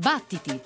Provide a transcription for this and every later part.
Battiti!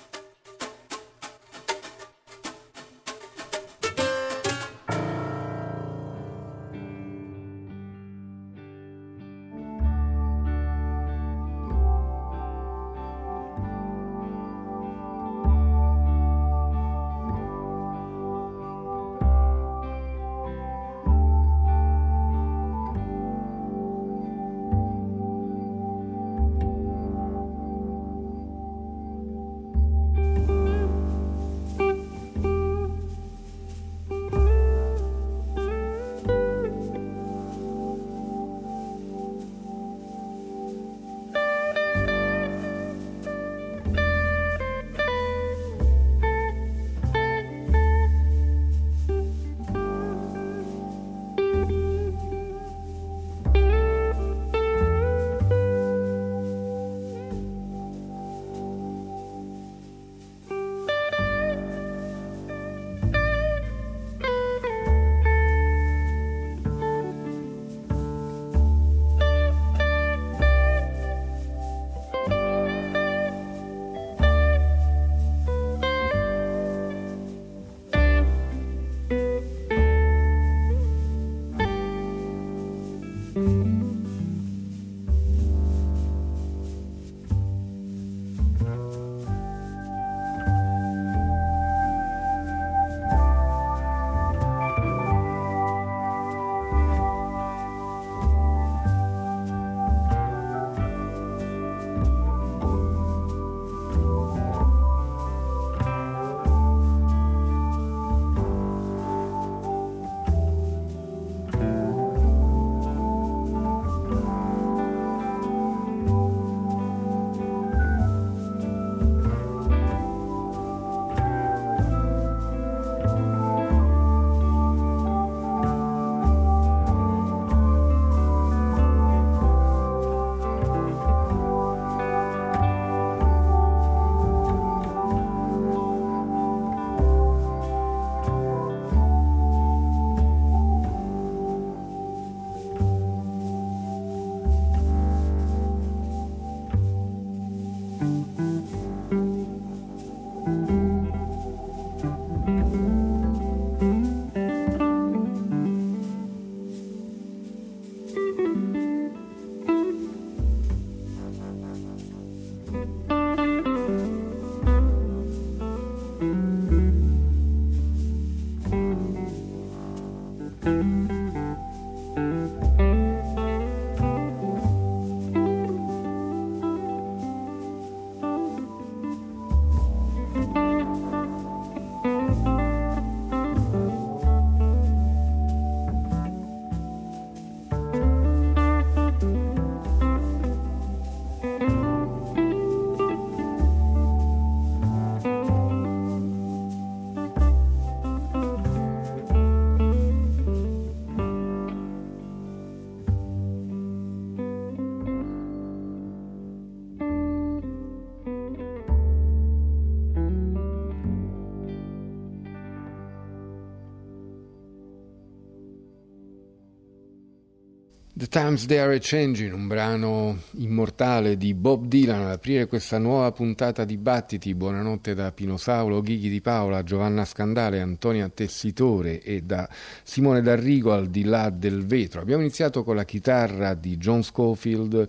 The Times They Are Changing, un brano immortale di Bob Dylan, ad aprire questa nuova puntata di Battiti. Buonanotte da Pino Saulo, Ghighi di Paola, Giovanna Scandale, Antonia Tessitore e da Simone D'Arrigo al di là del vetro. Abbiamo iniziato con la chitarra di John Scofield,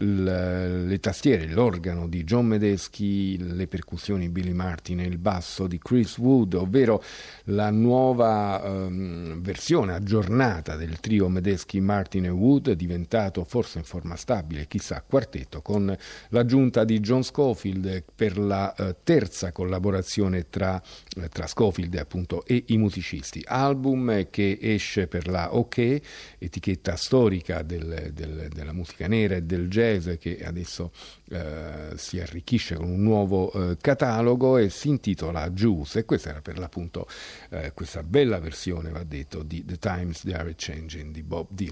le tastiere, l'organo di John Medeski, le percussioni Billy Martin e il basso di Chris Wood, ovvero la nuova versione aggiornata del trio Medeski, Martin e Wood, diventato forse in forma stabile, chissà, quartetto, con l'aggiunta di John Scofield per la terza collaborazione tra Scofield appunto e i musicisti. Album che esce per la OK, etichetta storica della musica nera e del jazz, che adesso si arricchisce con un nuovo catalogo e si intitola Juice, e questa era per l'appunto questa bella versione, va detto, di The Times They Are Changing di Bob Dylan.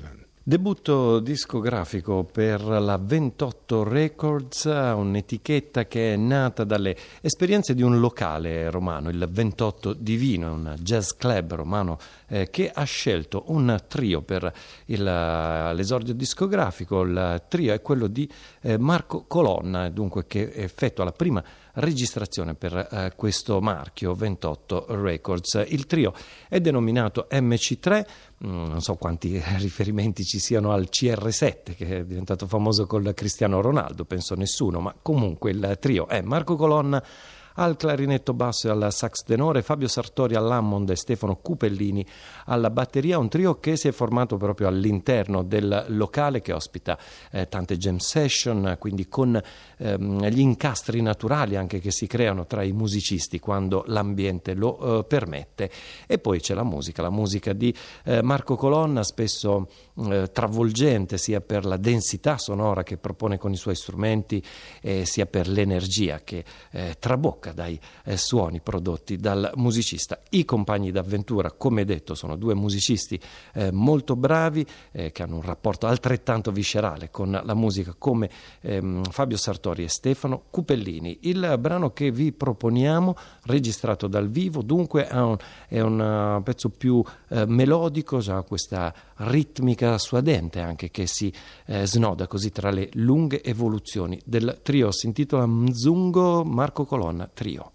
Debutto discografico per la 28 Records, un'etichetta che è nata dalle esperienze di un locale romano, il 28 Divino, un jazz club romano che ha scelto un trio per l'esordio discografico. Il trio è quello di Marco Colonna, dunque, che effettua la prima registrazione per questo marchio 28 Records. Il trio è denominato MC3, non so quanti riferimenti ci siano al CR7 che è diventato famoso col Cristiano Ronaldo, penso nessuno, ma comunque il trio è Marco Colonna al clarinetto basso e al sax tenore, Fabio Sartori all'Hammond e Stefano Cupellini alla batteria, un trio che si è formato proprio all'interno del locale che ospita tante jam session, quindi con gli incastri naturali anche che si creano tra i musicisti quando l'ambiente lo permette. E poi c'è la musica di Marco Colonna, spesso travolgente sia per la densità sonora che propone con i suoi strumenti sia per l'energia che trabocca dai suoni prodotti dal musicista. I compagni d'avventura, come detto, sono due musicisti molto bravi che hanno un rapporto altrettanto viscerale con la musica come Fabio Sartori e Stefano Cupellini. Il brano che vi proponiamo, registrato dal vivo, dunque è un pezzo più melodico, ha questa ritmica suadente anche che si snoda così tra le lunghe evoluzioni del trio. Si intitola Mzungo, Marco Colonna Trio.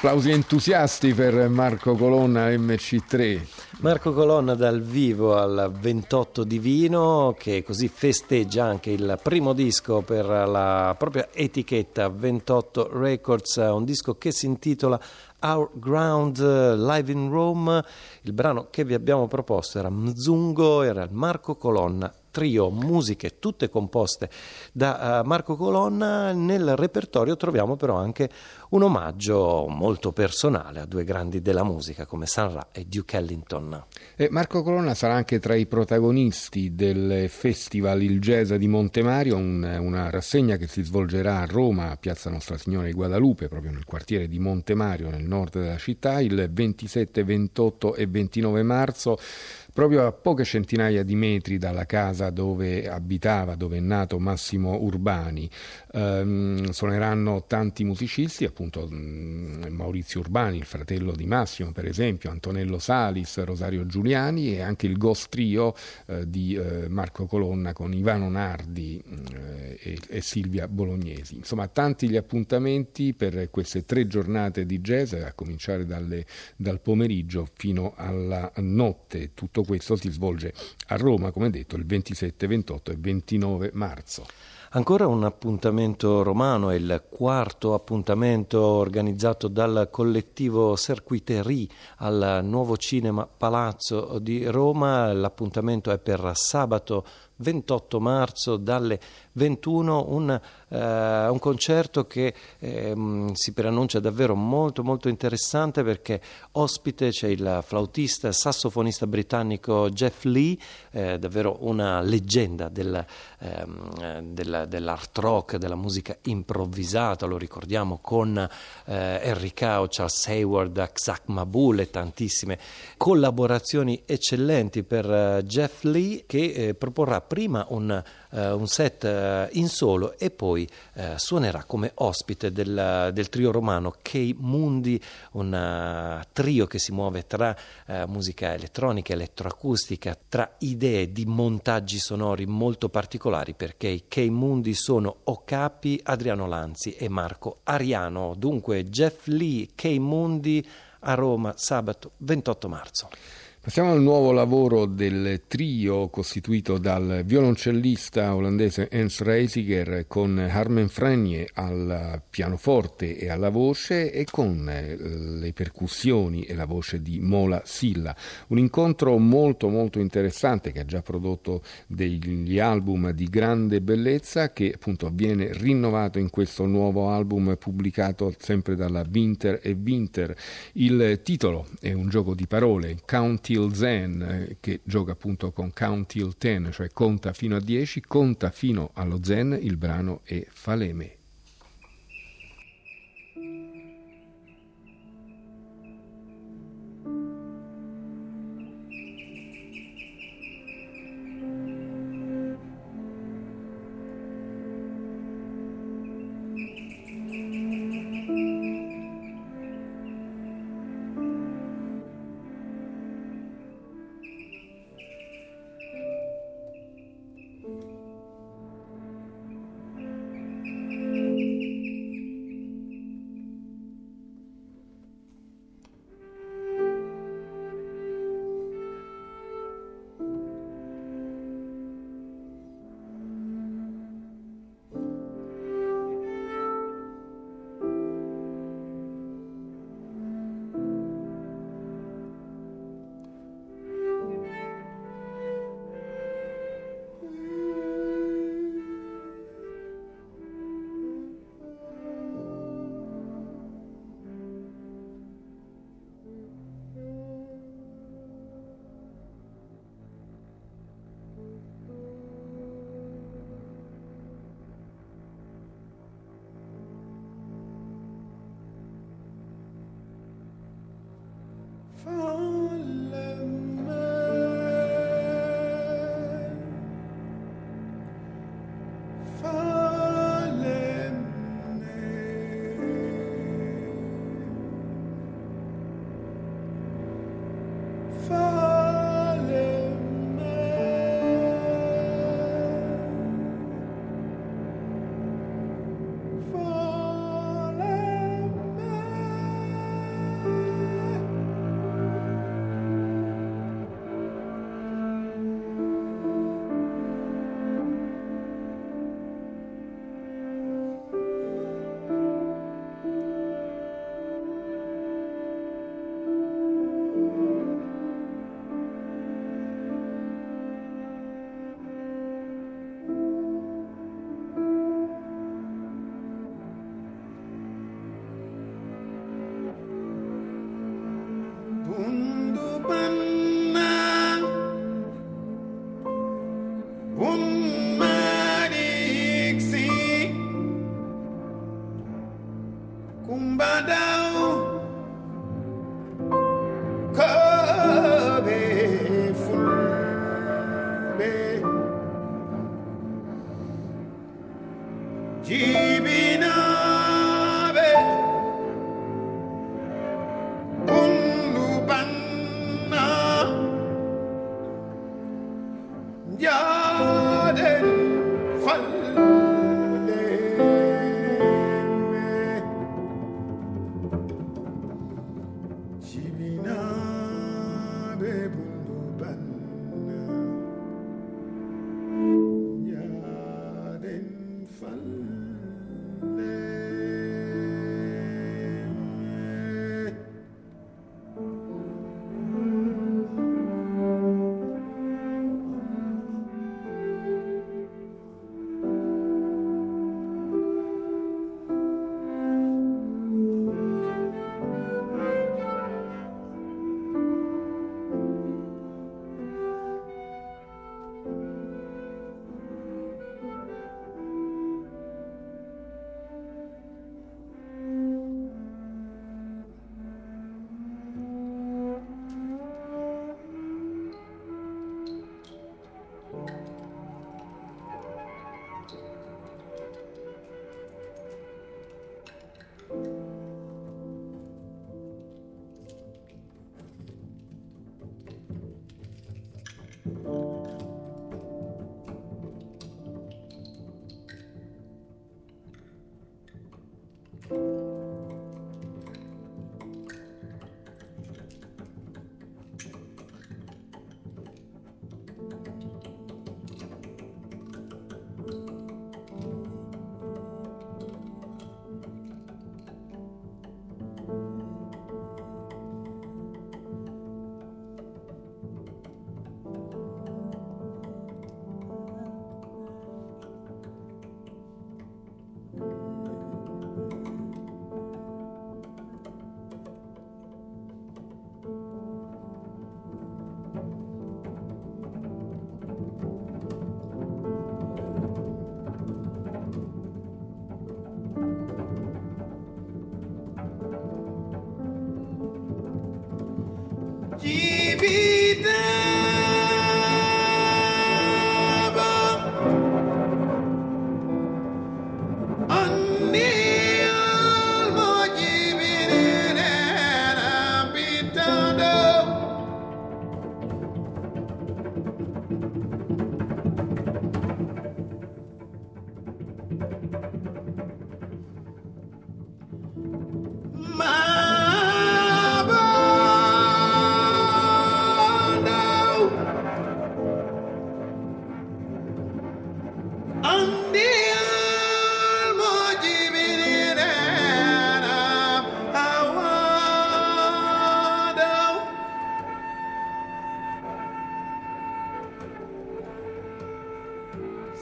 Applausi entusiasti per Marco Colonna MC3. Marco Colonna dal vivo al 28 Divino, che così festeggia anche il primo disco per la propria etichetta 28 Records, un disco che si intitola Our Ground Live in Rome. Il brano che vi abbiamo proposto era Mzungo, era il Marco Colonna Trio, musiche tutte composte da Marco Colonna. Nel repertorio troviamo però anche un omaggio molto personale a due grandi della musica come Sun Ra e Duke Ellington. E Marco Colonna sarà anche tra i protagonisti del festival Il Jazz di Montemario, una rassegna che si svolgerà a Roma, a Piazza Nostra Signora di Guadalupe, proprio nel quartiere di Montemario, nel nord della città, il 27, 28 e 29 marzo. Proprio a poche centinaia di metri dalla casa dove abitava, dove è nato Massimo Urbani. Suoneranno tanti musicisti, appunto Maurizio Urbani, il fratello di Massimo per esempio, Antonello Salis, Rosario Giuliani e anche il Ghost Trio di Marco Colonna con Ivano Nardi e Silvia Bolognesi. Insomma, tanti gli appuntamenti per queste 3 giornate di jazz, a cominciare dal pomeriggio fino alla notte. Tutto questo si svolge a Roma, come detto, il 27, 28 e 29 marzo. Ancora un appuntamento romano, è il quarto appuntamento organizzato dal collettivo Circuiterie al Nuovo Cinema Palazzo di Roma. L'appuntamento è per sabato 28 marzo dalle 21, un concerto che si preannuncia davvero molto molto interessante, perché ospite c'è il flautista e sassofonista britannico Jeff Lee, davvero una leggenda dell'art rock, della musica improvvisata, lo ricordiamo con Henry Cow, Charles Hayward, Xak Mabul e tantissime collaborazioni eccellenti per Jeff Lee, che proporrà prima un set in solo e poi suonerà come ospite del trio romano Kei Mundi, un trio che si muove tra musica elettronica, elettroacustica, tra idee di montaggi sonori molto particolari, perché i Kei Mundi sono Okapi, Adriano Lanzi e Marco Ariano. Dunque Jeff Lee, Kei Mundi a Roma sabato 28 marzo. Passiamo al nuovo lavoro del trio costituito dal violoncellista olandese Hans Reisiger con Harmen Frenie al pianoforte e alla voce e con le percussioni e la voce di Mola Silla. Un incontro molto molto interessante che ha già prodotto degli album di grande bellezza, che appunto viene rinnovato in questo nuovo album pubblicato sempre dalla Winter e Winter. Il titolo è un gioco di parole, Count Till Zen, che gioca appunto con Count Till 10, cioè conta fino a 10, conta fino allo Zen. Il brano è Faleme.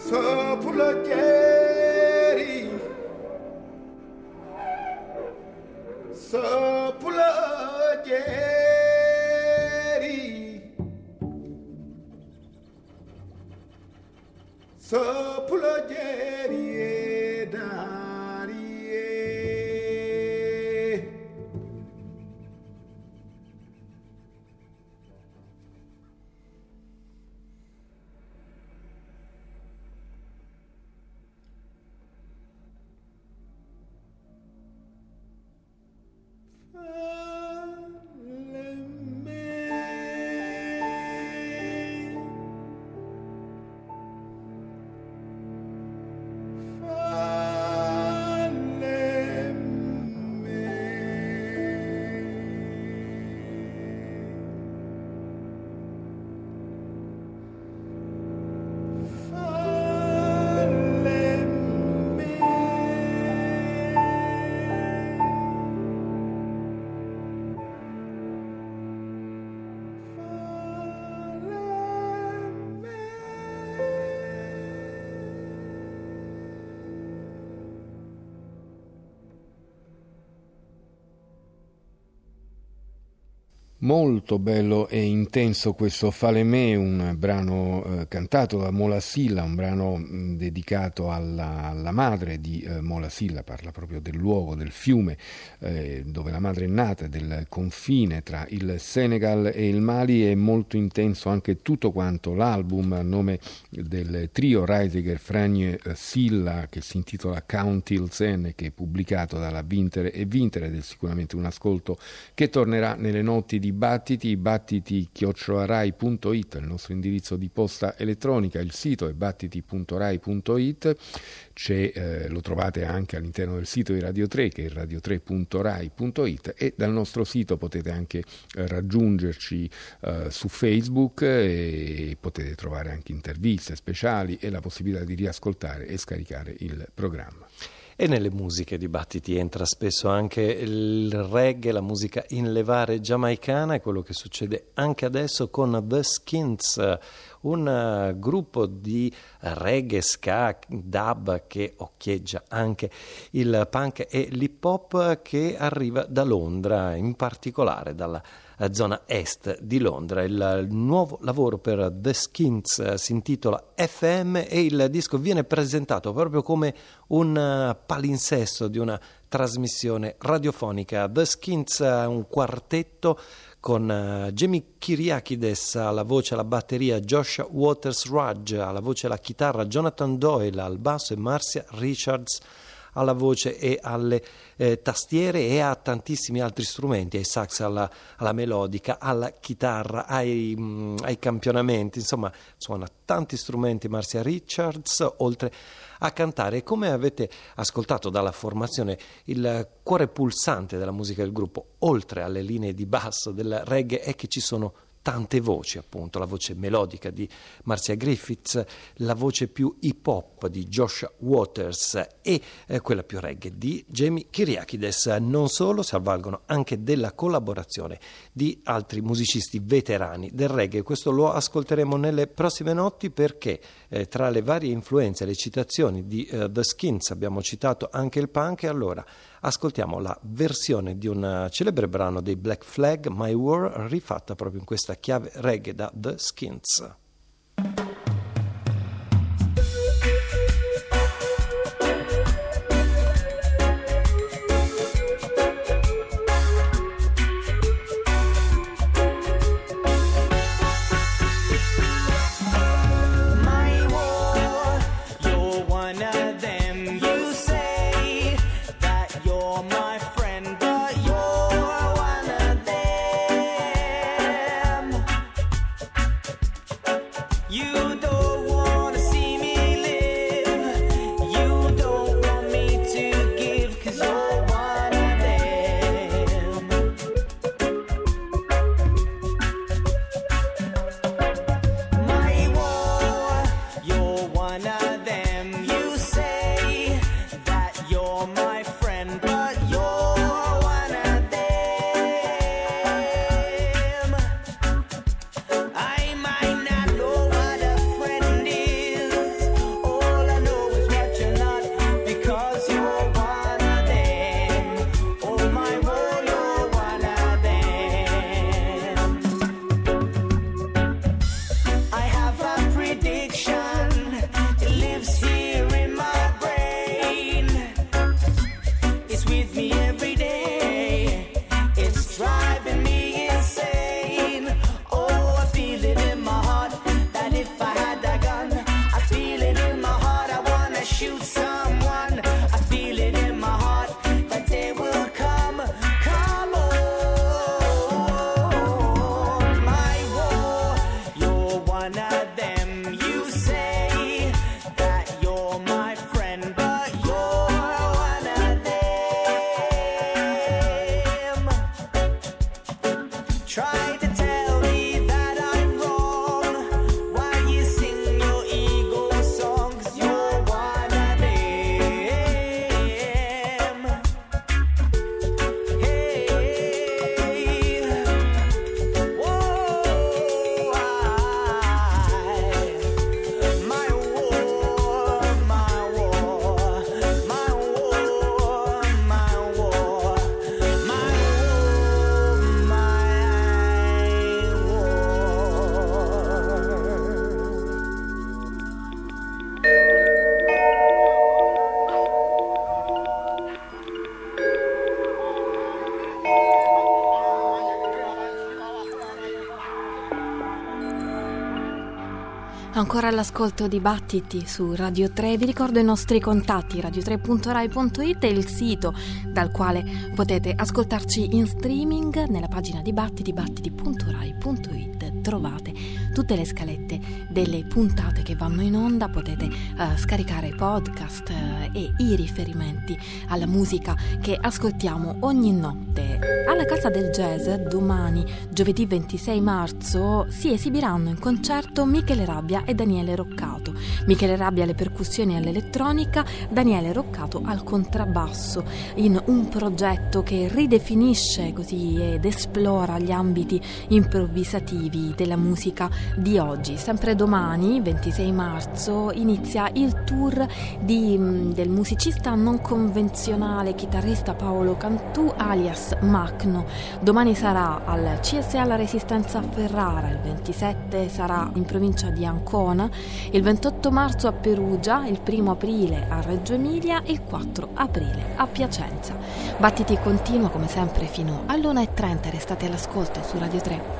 Molto bello e intenso questo Falemè, un brano cantato da Mola Silla, un brano dedicato alla madre di Mola Silla, parla proprio del luogo, del fiume dove la madre è nata, del confine tra il Senegal e il Mali. È molto intenso anche tutto quanto l'album a nome del trio Reisiger Fragne Silla, che si intitola Count Till Zen, che è pubblicato dalla Vinter e Vinter, ed è sicuramente un ascolto che tornerà nelle notti di battiti@rai.it, il nostro indirizzo di posta elettronica. Il sito è battiti.rai.it, lo trovate anche all'interno del sito di Radio 3, che è radio3.rai.it, e dal nostro sito potete anche raggiungerci su Facebook, e potete trovare anche interviste speciali e la possibilità di riascoltare e scaricare il programma. E nelle musiche di Battiti entra spesso anche il reggae, la musica in levare giamaicana, è quello che succede anche adesso con The Skins, un gruppo di reggae, ska, dub che occhieggia anche il punk e l'hip hop, che arriva da Londra, in particolare dalla zona est di Londra. Il nuovo lavoro per The Skins si intitola FM e il disco viene presentato proprio come un palinsesto di una trasmissione radiofonica. The Skins è un quartetto con Jamie Kyriakides alla voce, alla batteria, Joshua Waters Rudge alla voce e alla chitarra, Jonathan Doyle al basso e Marcia Richards alla voce e alle tastiere, e a tantissimi altri strumenti, ai sax, alla melodica, alla chitarra, ai campionamenti, insomma suona tanti strumenti Marcia Richards, oltre a cantare. Come avete ascoltato dalla formazione, il cuore pulsante della musica del gruppo, oltre alle linee di basso del reggae, è che ci sono tante voci, appunto, la voce melodica di Marcia Griffiths, la voce più hip hop di Joshua Waters e quella più reggae di Jamie Kyriakides. Non solo, si avvalgono anche della collaborazione di altri musicisti veterani del reggae. Questo lo ascolteremo nelle prossime notti, perché tra le varie influenze e le citazioni di The Skins abbiamo citato anche il punk, e allora ascoltiamo la versione di un celebre brano dei Black Flag, My War, rifatta proprio in questa chiave reggae da The Skins. I might not know what a Ancora all'ascolto di Battiti su Radio 3, vi ricordo i nostri contatti, radio3.rai.it è il sito dal quale potete ascoltarci in streaming. Nella pagina di Battiti, battiti.rai.it, trovate tutte le scalette delle puntate che vanno in onda, potete scaricare podcast e i riferimenti alla musica che ascoltiamo ogni notte. Alla Casa del Jazz domani, giovedì 26 marzo, si esibiranno in concerto Michele Rabbia e Daniele Roccato. Michele Rabbia alle percussioni e all'elettronica, Daniele Roccato al contrabbasso, in un progetto che ridefinisce così ed esplora gli ambiti improvvisativi della musica di oggi. Sempre domani, 26 marzo, inizia il tour del musicista non convenzionale chitarrista Paolo Cantù alias Macno. Domani sarà al CSA La Resistenza a Ferrara, il 27 sarà in provincia di Ancona, il 28 marzo a Perugia, il 1 aprile a Reggio Emilia e il 4 aprile a Piacenza. Battiti continua come sempre fino all'1:30, restate all'ascolto su Radio 3.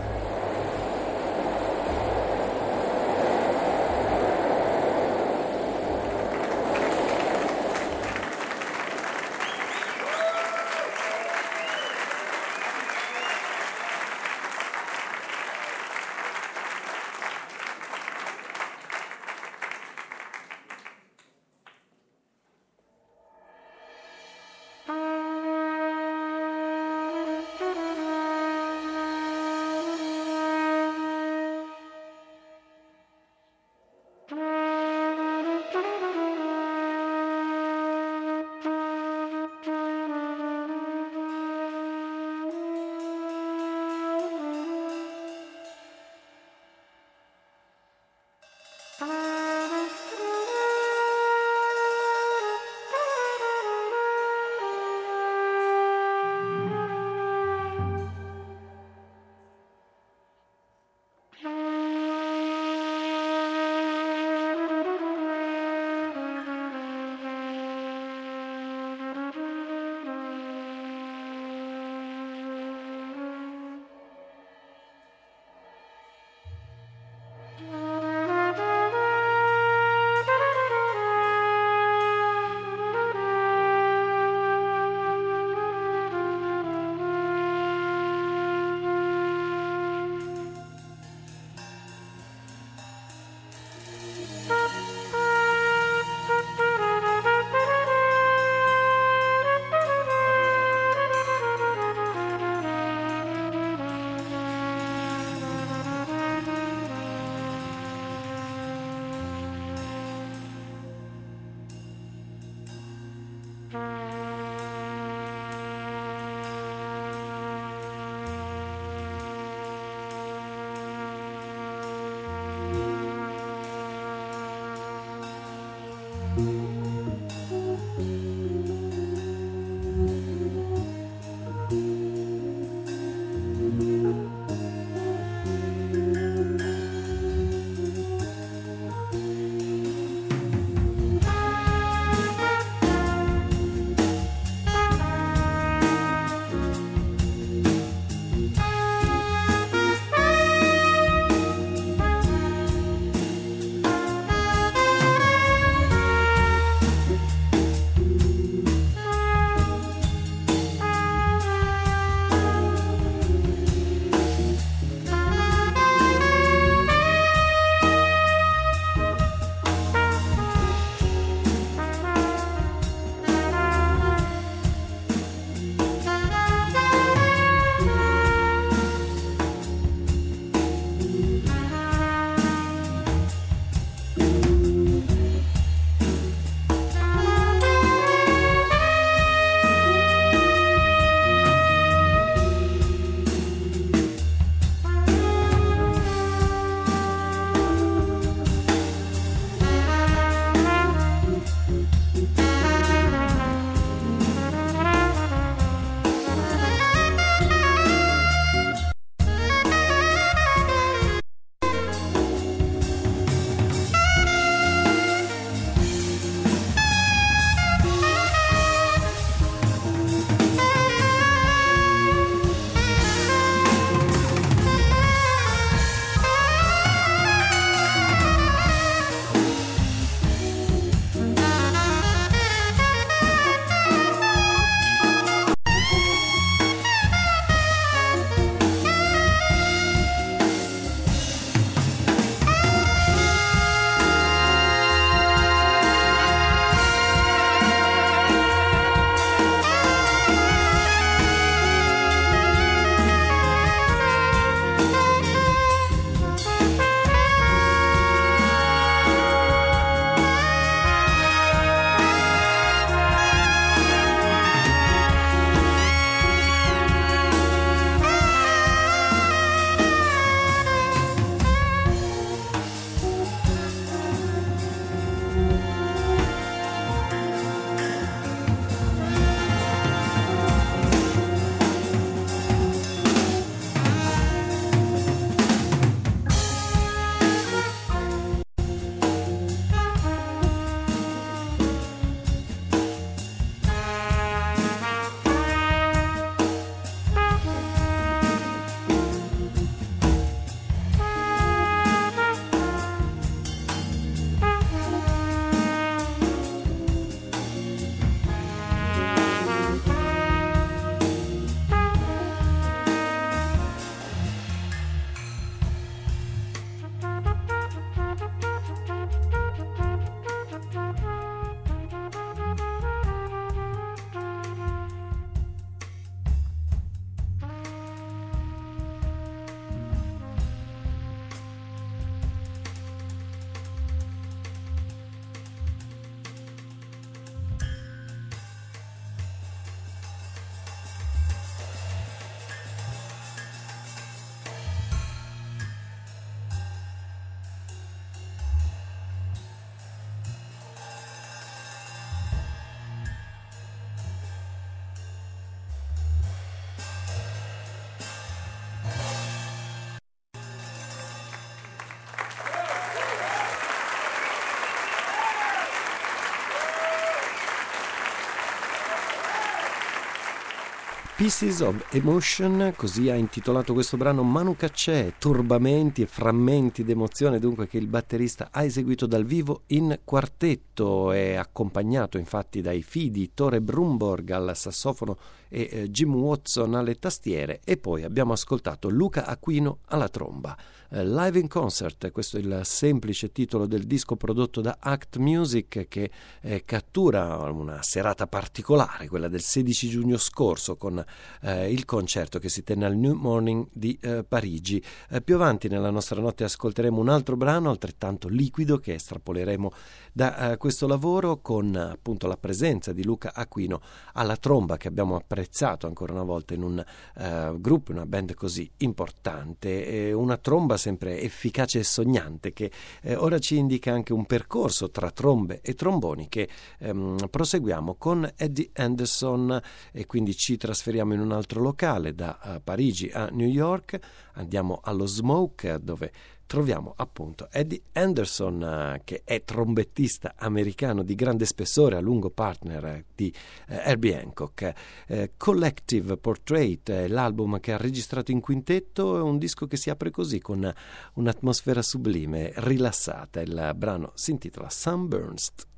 Pieces of Emotion, così ha intitolato questo brano Manu Katché, turbamenti e frammenti d'emozione dunque che il batterista ha eseguito dal vivo in quartetto, è accompagnato infatti dai fidi Tore Brumborg al sassofono e Jim Watson alle tastiere, e poi abbiamo ascoltato Luca Aquino alla tromba. Live in Concert, questo è il semplice titolo del disco prodotto da Act Music, che cattura una serata particolare, quella del 16 giugno scorso, con il concerto che si tenne al New Morning di Parigi. Più avanti nella nostra notte ascolteremo un altro brano altrettanto liquido che estrapoleremo da questo lavoro, con appunto la presenza di Luca Aquino alla tromba, che abbiamo apprezzato ancora una volta in un gruppo, una band così importante, una tromba sempre efficace e sognante che ora ci indica anche un percorso tra trombe e tromboni che proseguiamo con Eddie Anderson, e quindi ci trasferiamo in un altro locale da Parigi a New York, andiamo allo Smoke dove troviamo appunto Eddie Anderson, che è trombettista americano di grande spessore, a lungo partner di Herbie Hancock. Collective Portrait è l'album che ha registrato in quintetto, è un disco che si apre così con un'atmosfera sublime, rilassata. Il brano si intitola Sunburst.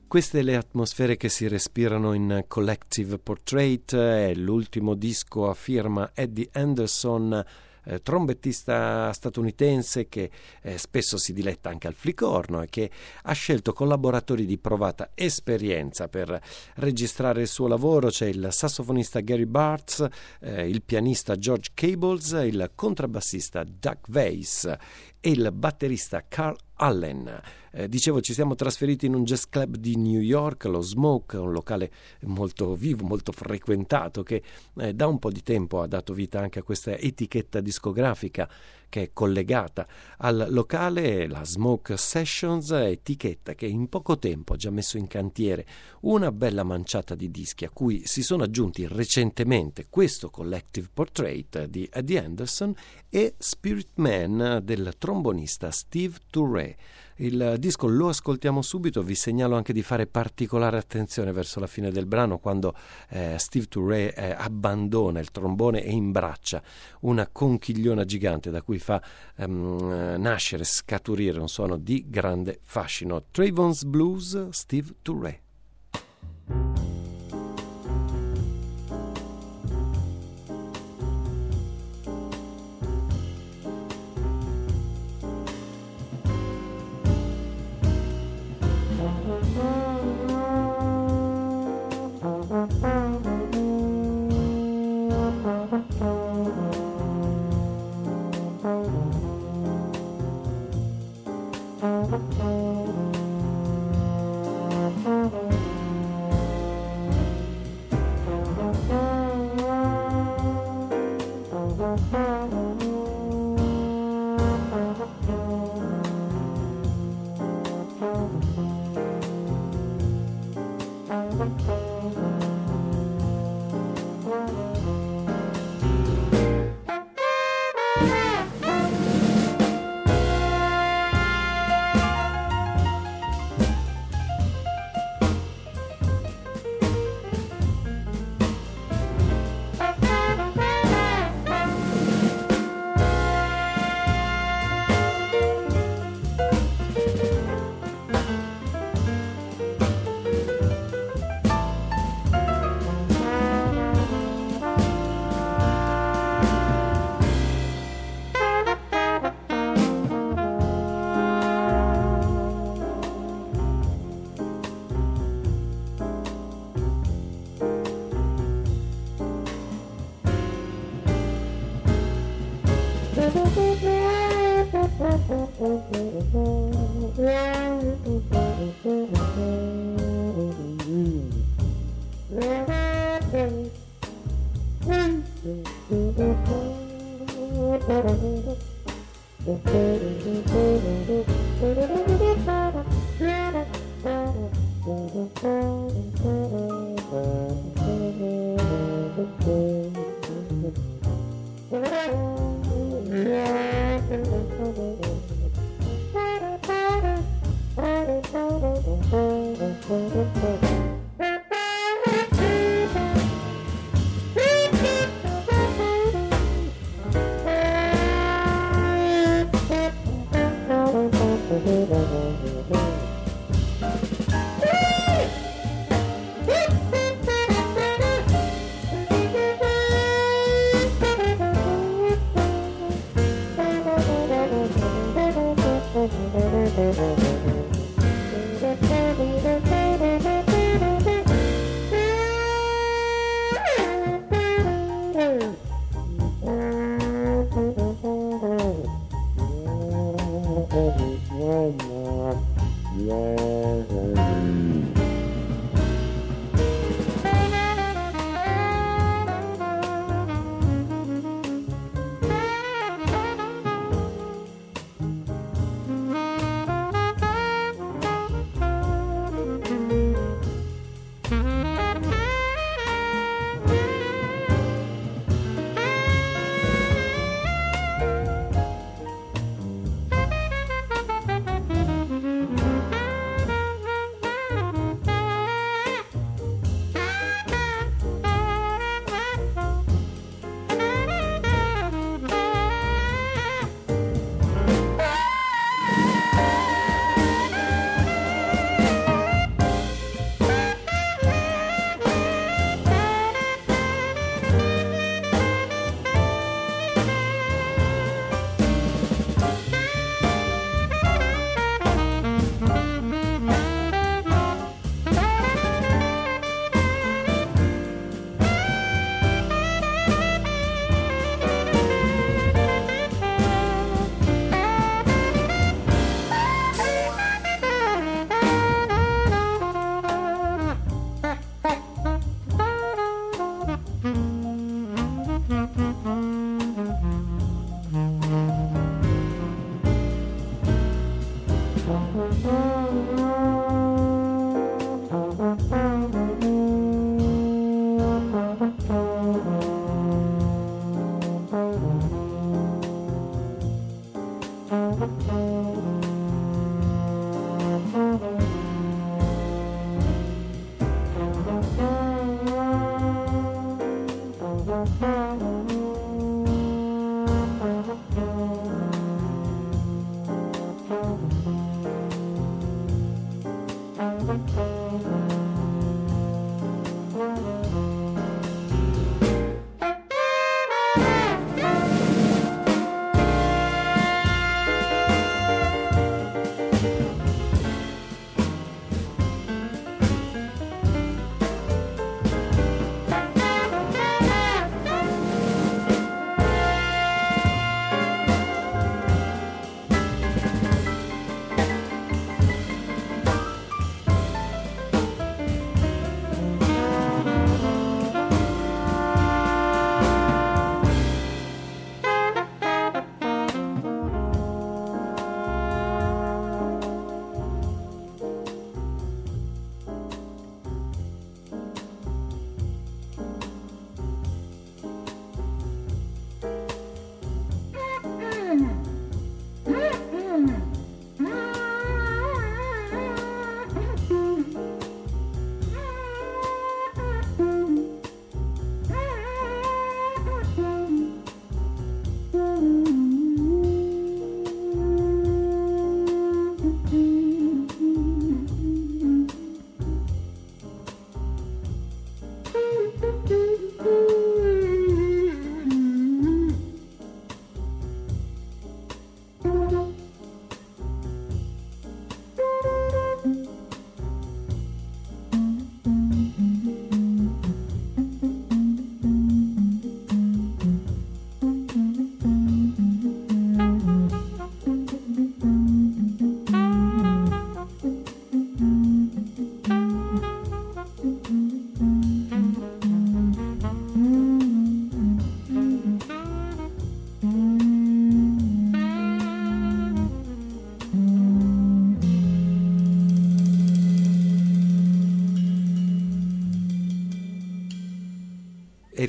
Queste le atmosfere che si respirano in Collective Portrait, è l'ultimo disco a firma Eddie Anderson, trombettista statunitense che spesso si diletta anche al flicorno e che ha scelto collaboratori di provata esperienza per registrare il suo lavoro. C'è il sassofonista Gary Bartz, il pianista George Cables, il contrabbassista Doug Weiss e il batterista Carl Allen. Dicevo, ci siamo trasferiti in un jazz club di New York, lo Smoke, un locale molto vivo, molto frequentato, che da un po' di tempo ha dato vita anche a questa etichetta discografica che è collegata al locale, la Smoke Sessions, etichetta che in poco tempo ha già messo in cantiere una bella manciata di dischi, a cui si sono aggiunti recentemente questo Collective Portrait di Eddie Anderson e Spirit Man del trombonista Steve Turre. Il disco lo ascoltiamo subito, vi segnalo anche di fare particolare attenzione verso la fine del brano, quando Steve Turre abbandona il trombone e imbraccia una conchigliona gigante da cui fa nascere, scaturire un suono di grande fascino. Trayvon's Blues, Steve Turre.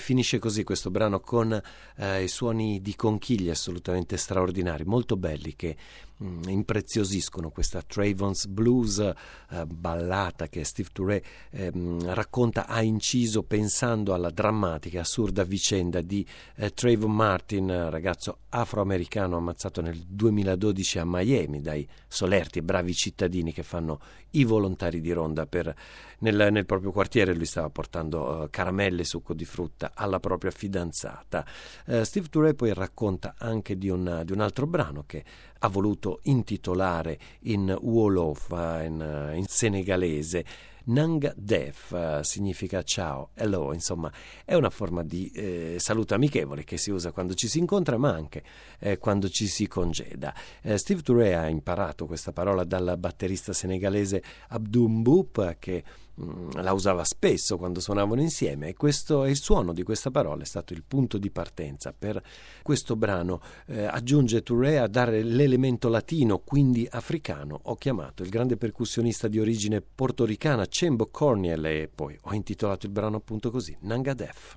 finisce così questo brano con i suoni di conchiglie assolutamente straordinari, molto belli, che impreziosiscono questa Trayvon's Blues, ballata che Steve Turre ha inciso pensando alla drammatica, assurda vicenda di Trayvon Martin, ragazzo afroamericano ammazzato nel 2012 a Miami dai solerti e bravi cittadini che fanno i volontari di ronda nel proprio quartiere. Lui stava portando caramelle e succo di frutta alla propria fidanzata. Steve Turre poi racconta anche di un altro brano che ha voluto intitolare in Wolof, in senegalese. Nanga Def significa ciao, hello, insomma è una forma di saluto amichevole che si usa quando ci si incontra, ma anche quando ci si congeda. Steve Turre ha imparato questa parola dal batterista senegalese Abdou Mboub, che la usava spesso quando suonavano insieme, e questo è il suono di questa parola, è stato il punto di partenza per questo brano. Aggiunge Turre a dare l'elemento latino, quindi africano. Ho chiamato il grande percussionista di origine portoricana Cembo Corniel e poi ho intitolato il brano appunto così, Nanga Def.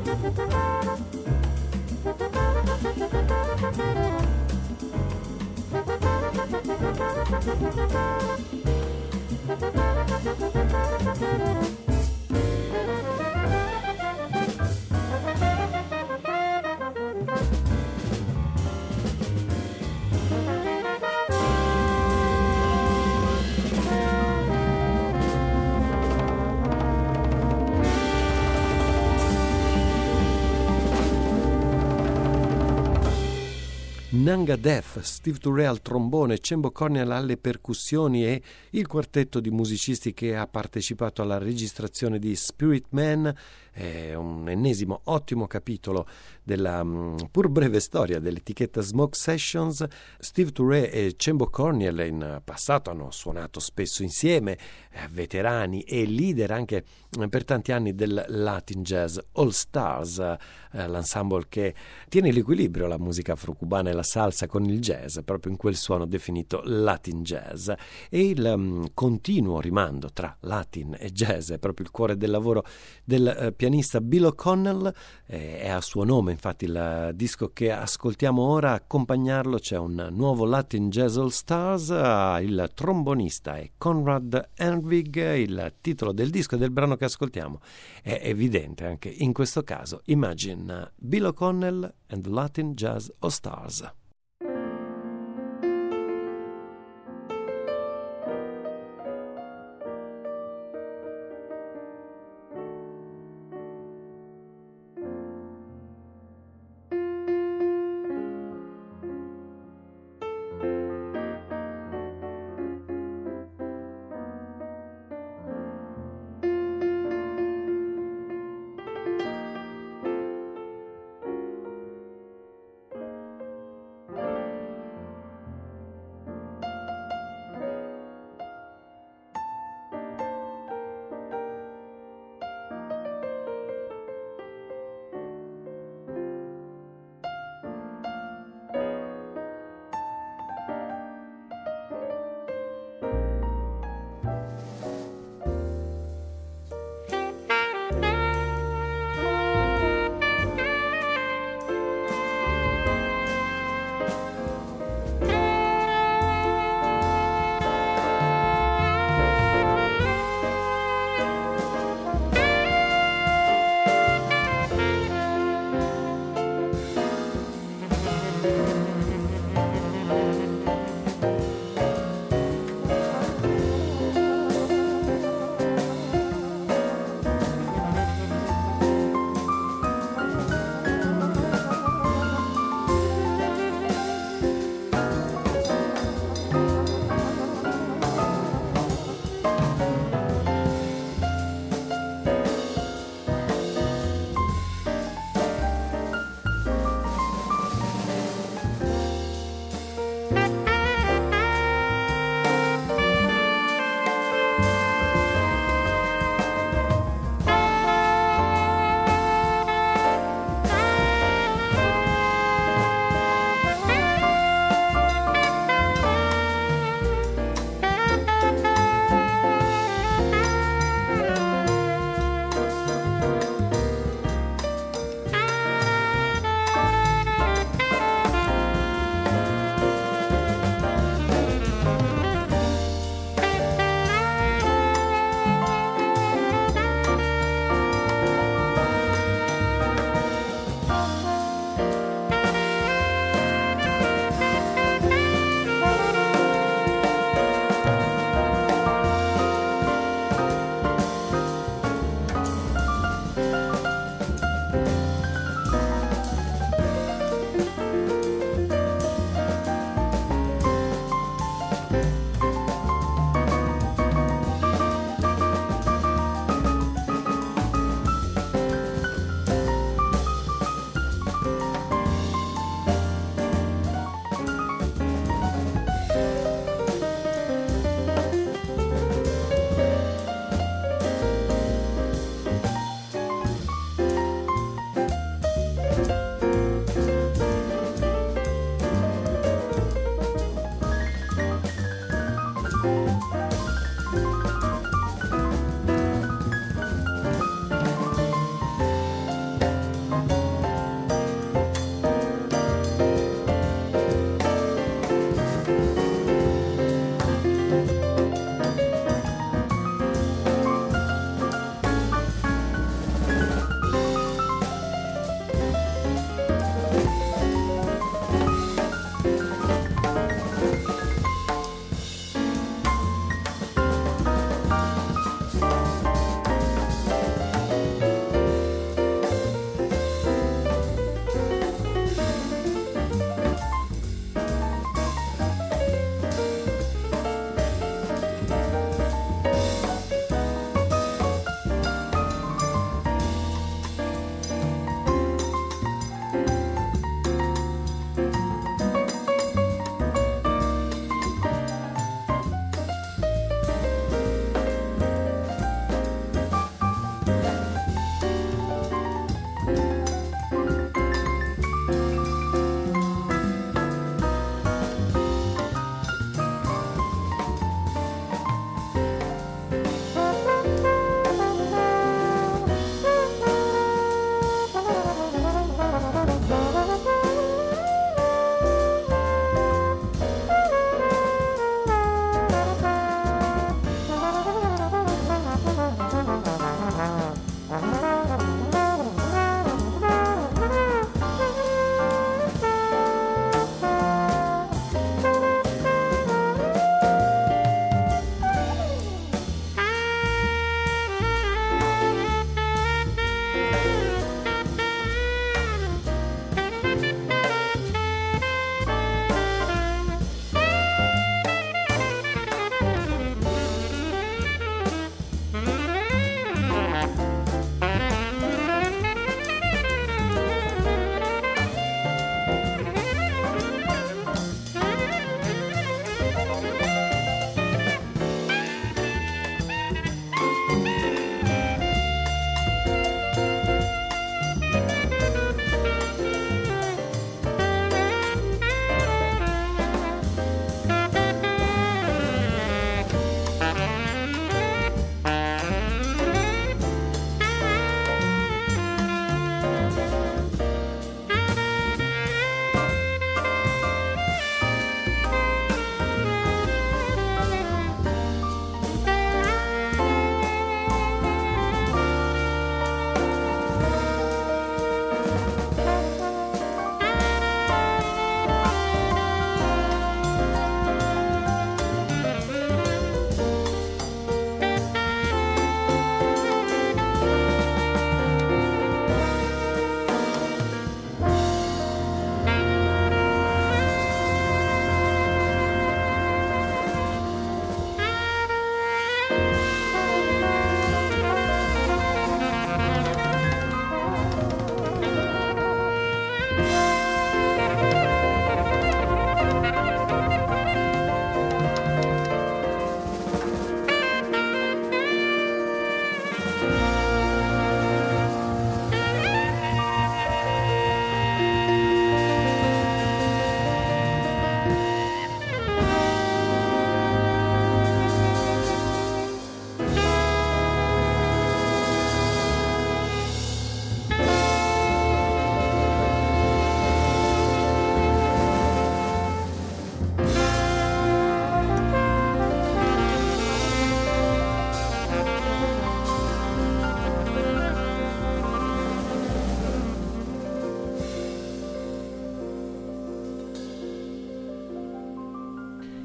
Nanga Death, Steve Turre al trombone, Cembo Cornell alle percussioni e il quartetto di musicisti che ha partecipato alla registrazione di Spirit Man. È un ennesimo ottimo capitolo della pur breve storia dell'etichetta Smoke Sessions. Steve Turre e Cembo Cornell in passato hanno suonato spesso insieme, veterani e leader anche per tanti anni del Latin Jazz All Stars, l'ensemble che tiene l'equilibrio, la musica afro-cubana e la salsa con il jazz, proprio in quel suono definito Latin Jazz. E il continuo rimando tra Latin e jazz è proprio il cuore del lavoro del pianista Bill O'Connell, è a suo nome infatti il disco che ascoltiamo ora. A accompagnarlo c'è un nuovo Latin Jazz All Stars, il trombonista è Conrad Henvig. Il titolo del disco e del brano che ascoltiamo è evidente anche in questo caso: Imagine, Bill O'Connell and the Latin Jazz All Stars.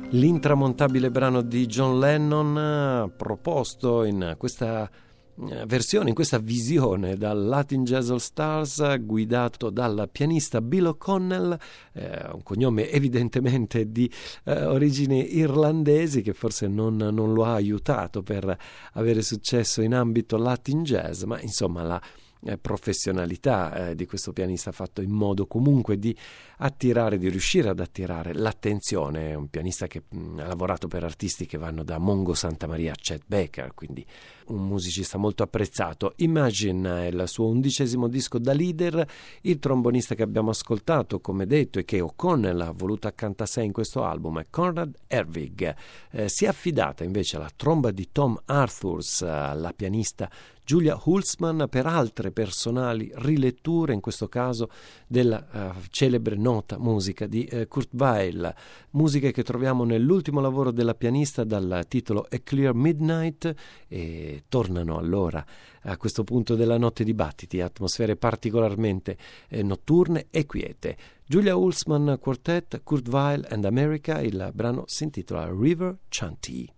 L'intramontabile brano di John Lennon, proposto in questa versione, in questa visione dal Latin Jazz All Stars, guidato dal pianista Bill O'Connell, un cognome evidentemente di origini irlandesi, che forse non lo ha aiutato per avere successo in ambito Latin Jazz, ma insomma la professionalità di questo pianista ha fatto in modo comunque di riuscire ad attirare l'attenzione. È un pianista che ha lavorato per artisti che vanno da Mongo Santamaria a Chet Baker, quindi un musicista molto apprezzato. Imagine è il suo 11° disco da leader. Il trombonista che abbiamo ascoltato, come detto, e che O'Connell ha voluto accanto a sé in questo album, è Conrad Herwig. Si è affidata invece alla tromba di Tom Arthurs, la pianista Julia Hulsman, per altre personali riletture, in questo caso della celebre nota musica di Kurt Weill, musiche che troviamo nell'ultimo lavoro della pianista dal titolo A Clear Midnight, e tornano allora a questo punto della notte di battiti, atmosfere particolarmente notturne e quiete. Julia Hulsman Quartet, Kurt Weill and America, il brano si intitola River Chanty.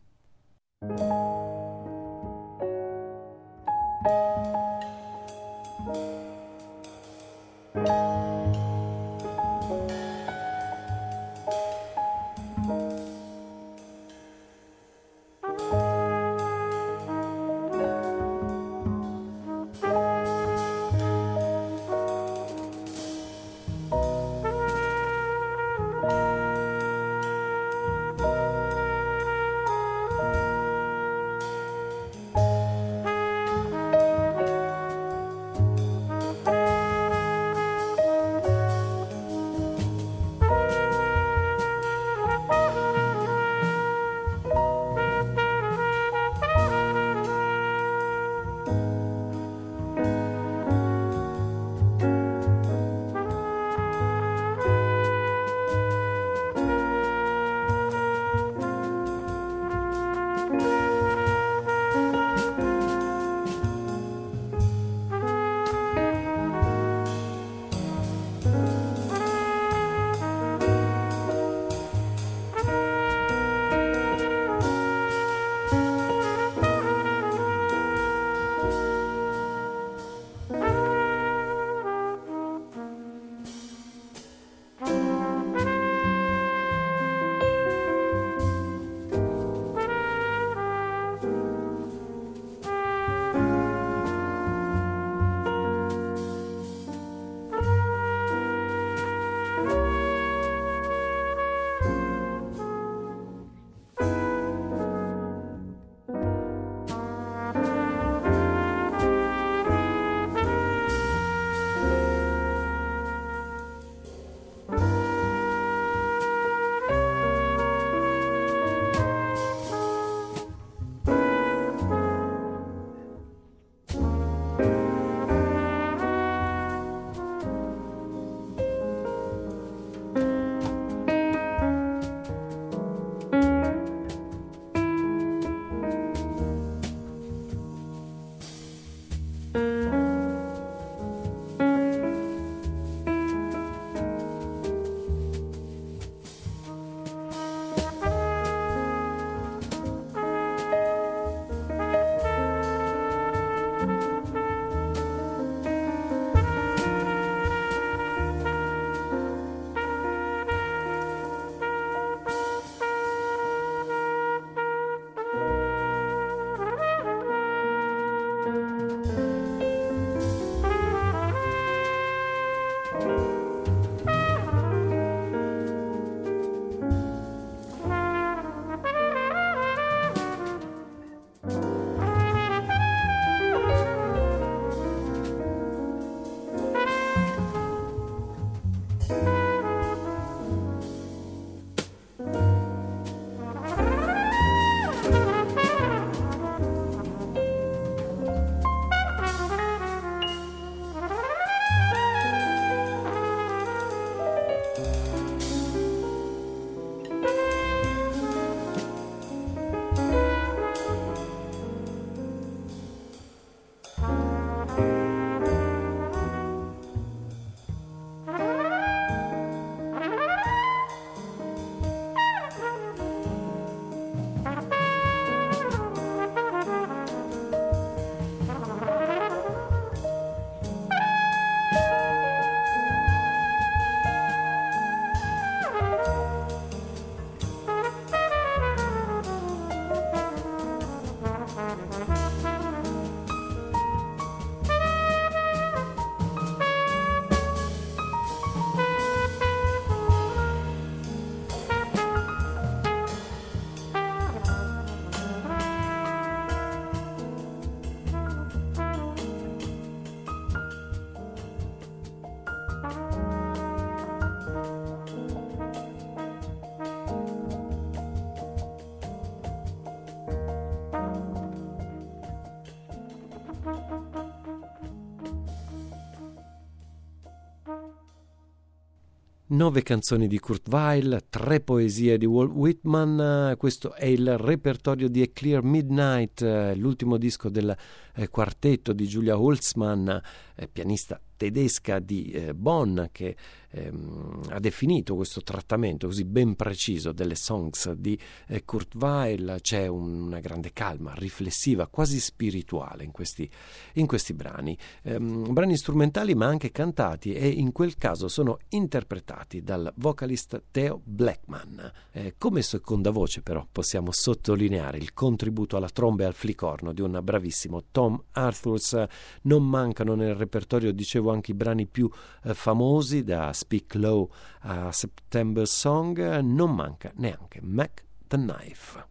9 canzoni di Kurt Weill, 3 poesie di Walt Whitman. Questo è il repertorio di A Clear Midnight, l'ultimo disco del quartetto di Julia Holzmann, pianista tedesca di Bonn, che ha definito questo trattamento così ben preciso delle songs di Kurt Weill. C'è una grande calma riflessiva, quasi spirituale in questi brani, brani strumentali ma anche cantati, e in quel caso sono interpretati dal vocalist Theo Blackman. Come seconda voce però possiamo sottolineare il contributo alla tromba e al flicorno di un bravissimo Tom Arthurs. Non mancano nel repertorio, dicevo, anche i brani più famosi, da Speak Low a September Song. Non manca neanche Mac the Knife.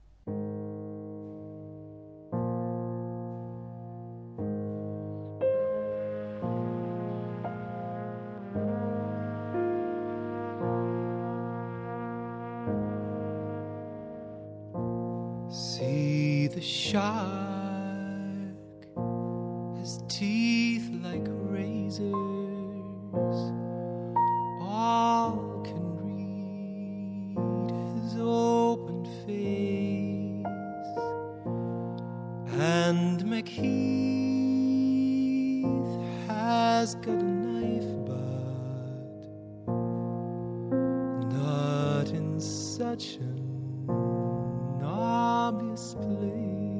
See the shark has teeth like razors, all can read his open face, and McHeath has got a knife, but not in such an obvious place.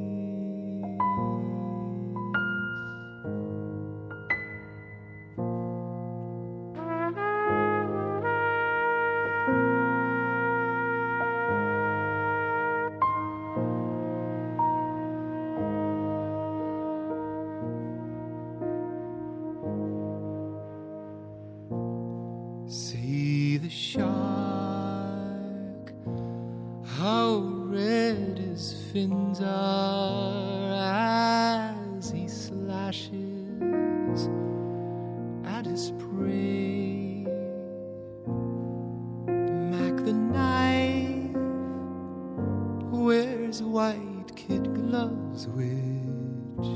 See the shark, how red his fins are as he slashes at his prey. Mac the Knife wears white kid gloves which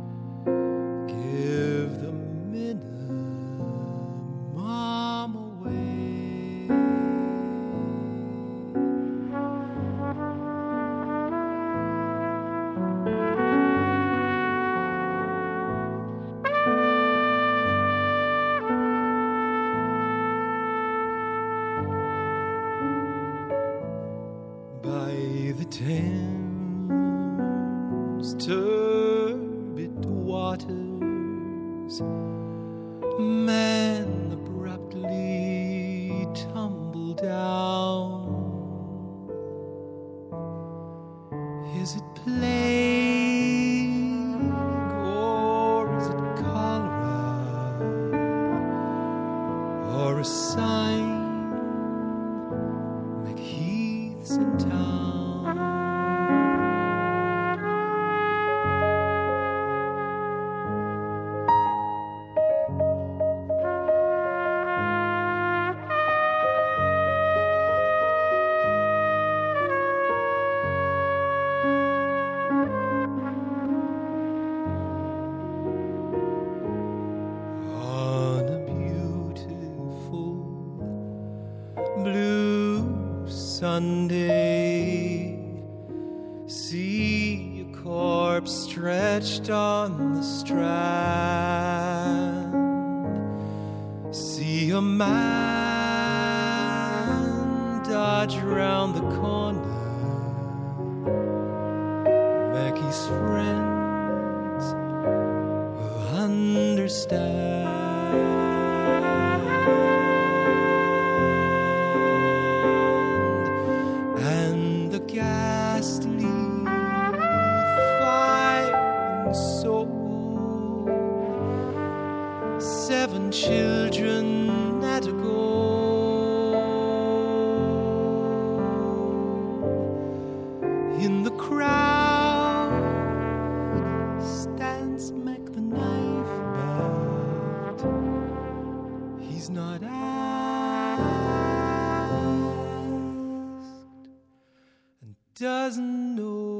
give the minimum away. By the Thames turbid waters, men abruptly tumble down. Is it plague or is it cholera or a sign McHeath's in town? On a beautiful blue Sunday, see a corpse stretched on the strand, see a man dodge round the corner. Mackie's friends will understand. And the ghastly fire soul, 7 children at a go. In the crowd stands Mac the Knife, but he's not asked and doesn't know.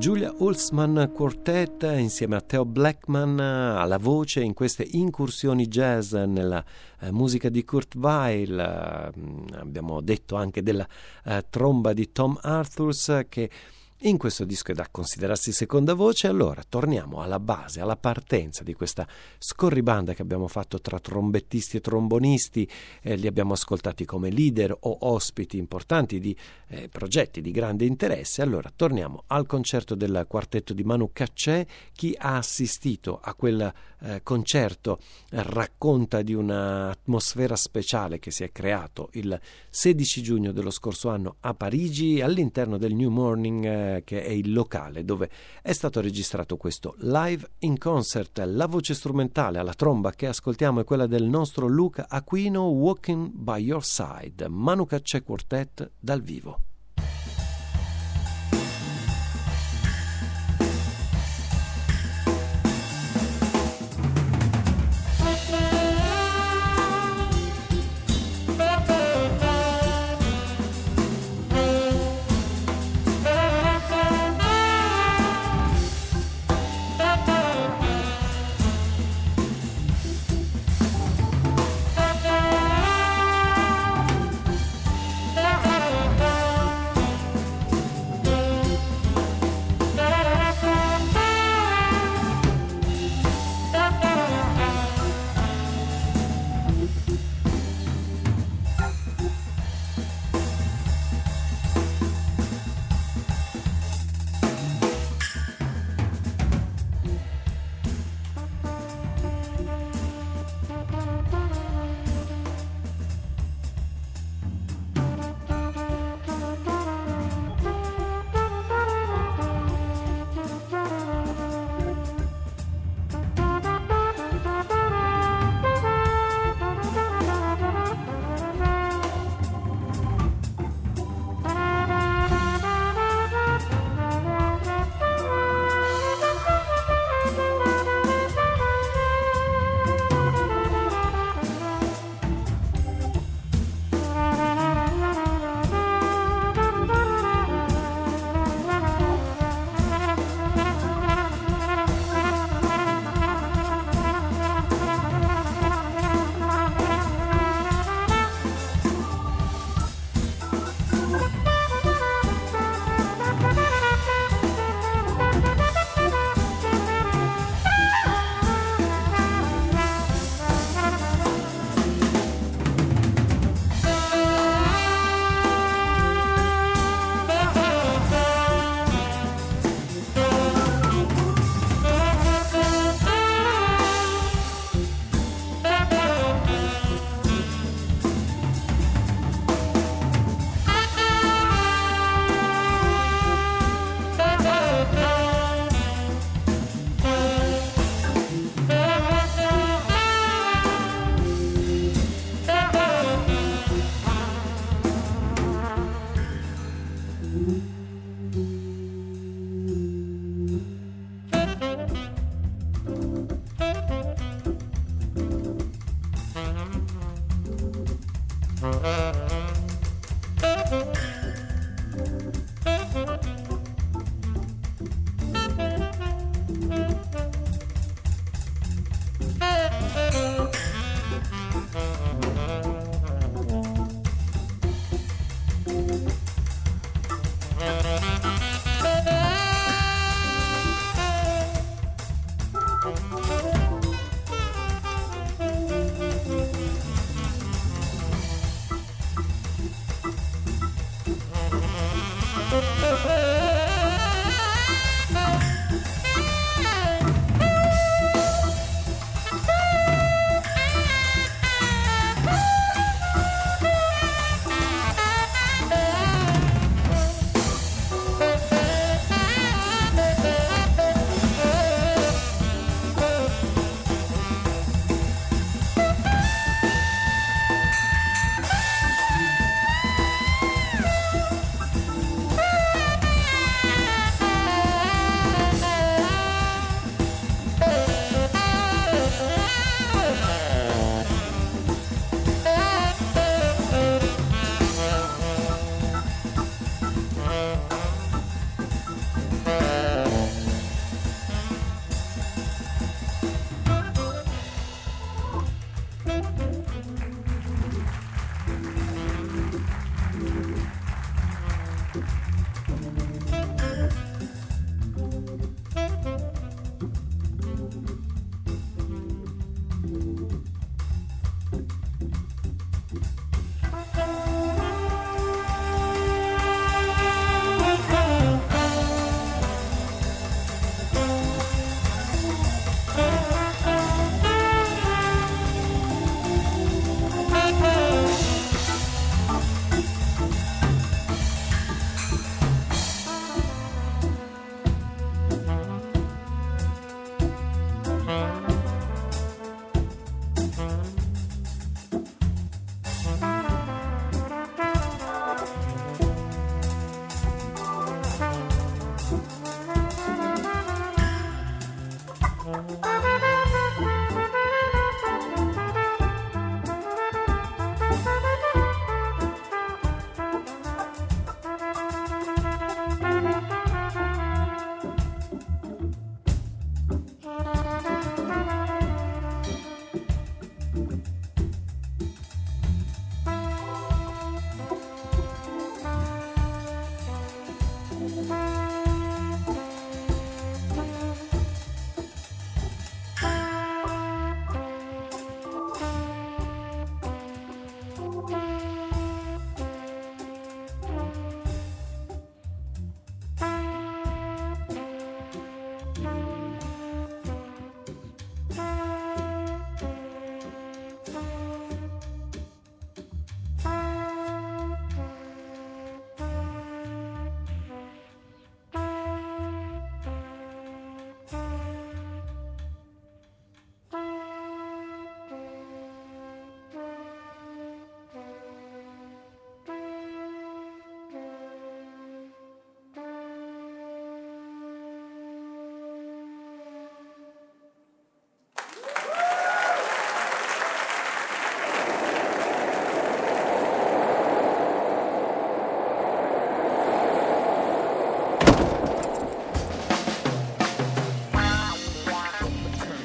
Julia Holzman Quartet insieme a Theo Blackman alla voce in queste incursioni jazz nella musica di Kurt Weill. Abbiamo detto anche della tromba di Tom Arthurs, che in questo disco è da considerarsi seconda voce. Allora torniamo alla base, alla partenza di questa scorribanda che abbiamo fatto tra trombettisti e trombonisti. Li abbiamo ascoltati come leader o ospiti importanti di progetti di grande interesse. Allora torniamo al concerto del quartetto di Manu Katché. Chi ha assistito a quel concerto racconta di un'atmosfera speciale che si è creato il 16 giugno dello scorso anno a Parigi all'interno del New Morning, che è il locale dove è stato registrato questo live in concert. La voce strumentale alla tromba che ascoltiamo è quella del nostro Luca Aquino, Walking by Your Side, Manu Katché Quartet dal vivo.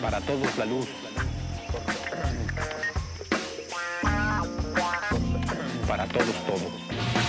Para todos la luz. Para todos todo.